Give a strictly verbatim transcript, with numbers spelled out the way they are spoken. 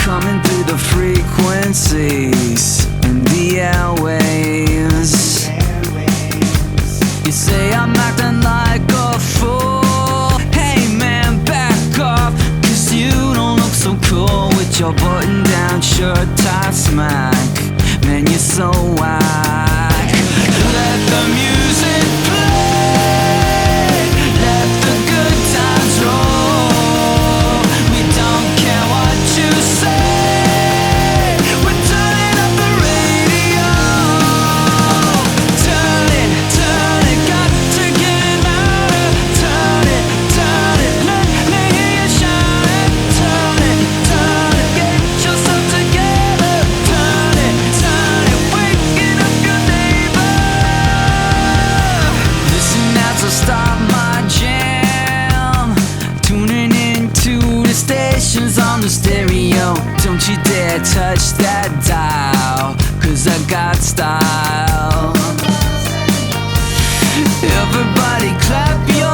coming through the frequencies and the airwaves. You say I'm acting like a fool. Hey man, back off, cause you don't look so cool with your button down shirt tight smack. Man, you're so whack. Let the music play, let the good times roll. We don't care what you say, we're turning up the radio. Turn it, turn it, got to get it louder. Turn it, turn it, let me hear you shout it. Turn it, turn it, get yourself together. Turn it, turn it, waking up your neighbor. Listen as I start my jam, tuning into the stations on the stereo. Don't you dare touch that dial, cause I got style. Everybody clap your